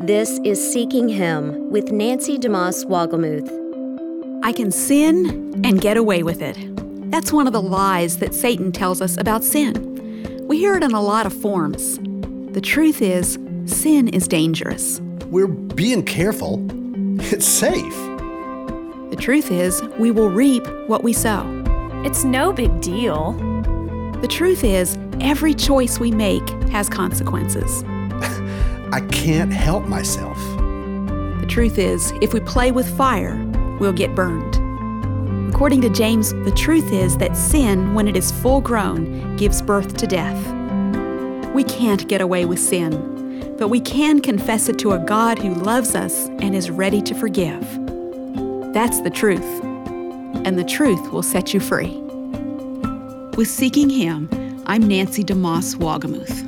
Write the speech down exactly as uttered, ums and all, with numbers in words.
This is Seeking Him with Nancy DeMoss Wogelmuth. I can sin and get away with it. That's one of the lies that Satan tells us about sin. We hear it in a lot of forms. The truth is, sin is dangerous. We're being careful. It's safe. The truth is, we will reap what we sow. It's no big deal. The truth is, every choice we make has consequences. I can't help myself. The truth is, if we play with fire, we'll get burned. According to James, the truth is that sin, when it is full grown, gives birth to death. We can't get away with sin, but we can confess it to a God who loves us and is ready to forgive. That's the truth, and the truth will set you free. With Seeking Him, I'm Nancy DeMoss Wogelmuth.